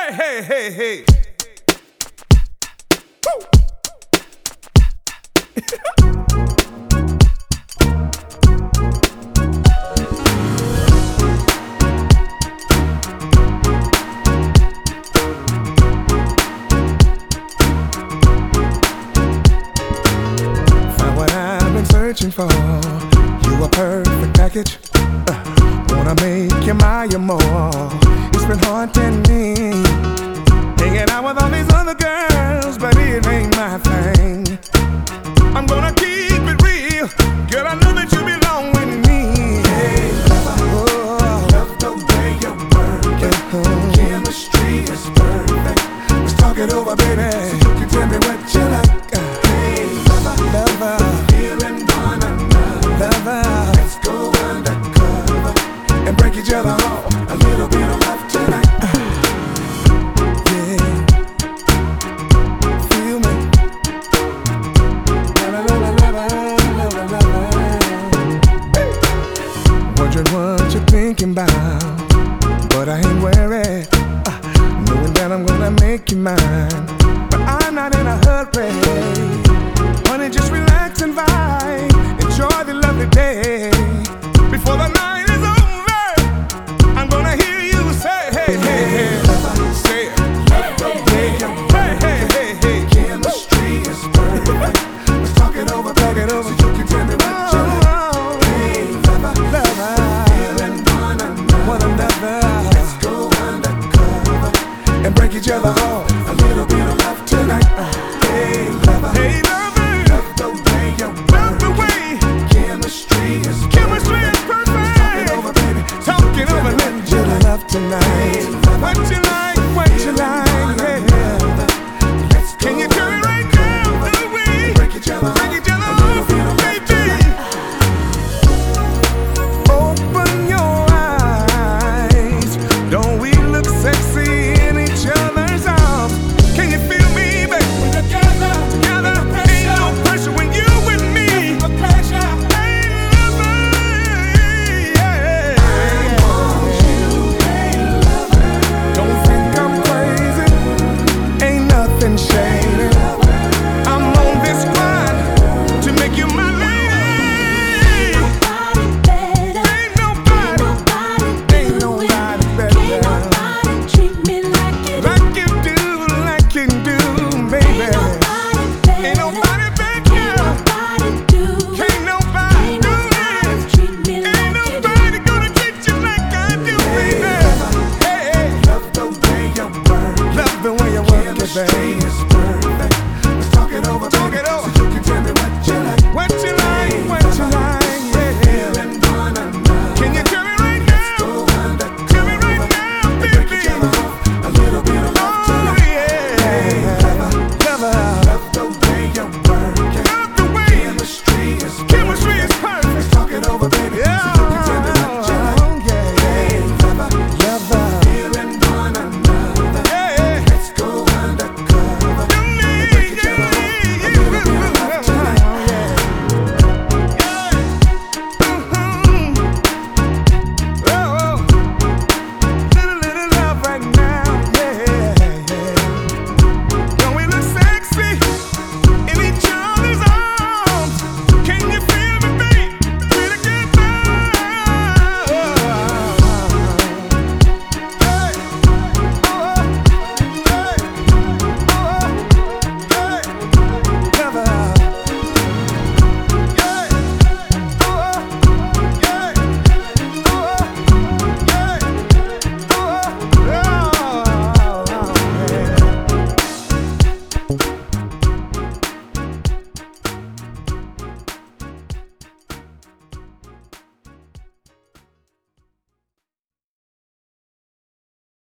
Hey. Find what I've been searching for. You a perfect package. Wanna make you my more. It's been haunting me. Hanging out with all these other girls, but it ain't my thing. I'm gonna keep it real. Girl, I know that you belong with me. Hey, love the way you work it. Chemistry is perfect. Let's talk it over, baby. So you can tell me what you like. Hey, lover, feeling one another. Let's go undercover and break each other off. A little bit of love tonight. What you're thinking about, but I ain't worried, knowing that I'm gonna make you mine. But I'm not in a hurry, honey, just relax and vibe. Enjoy the lovely day. Before the night is over, I'm gonna hear you say, hey, hey, hey. Say it. Love the way you hey. Chemistry is perfect. Let's talk it over, talk it over, so you can tell me what you like. One another. Let's go undercover and break each other off.